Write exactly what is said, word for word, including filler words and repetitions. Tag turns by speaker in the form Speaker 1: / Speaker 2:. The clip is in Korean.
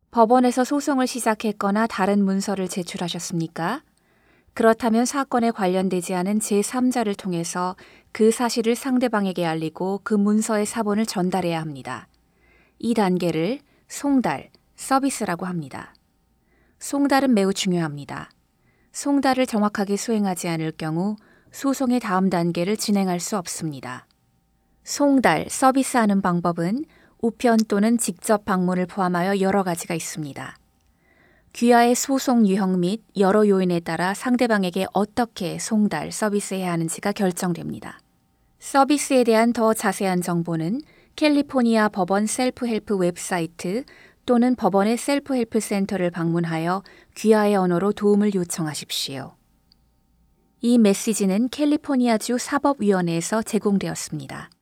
Speaker 1: 법원에서 소송을 시작했거나 다른 문서를 제출하셨습니까? 그렇다면 사건에 관련되지 않은 제삼자를 통해서 그 사실을 상대방에게 알리고 그 문서의 사본을 전달해야 합니다. 이 단계를 송달, 서비스라고 합니다. 송달은 매우 중요합니다. 송달을 정확하게 수행하지 않을 경우 소송의 다음 단계를 진행할 수 없습니다. 송달, 서비스하는 방법은 우편 또는 직접 방문을 포함하여 여러 가지가 있습니다. 귀하의 소송 유형 및 여러 요인에 따라 상대방에게 어떻게 송달, 서비스해야 하는지가 결정됩니다. 서비스에 대한 더 자세한 정보는 캘리포니아 법원 셀프 헬프 웹사이트 또는 법원의 셀프 헬프 센터를 방문하여 귀하의 언어로 도움을 요청하십시오. 이 메시지는 캘리포니아주 사법위원회에서 제공되었습니다.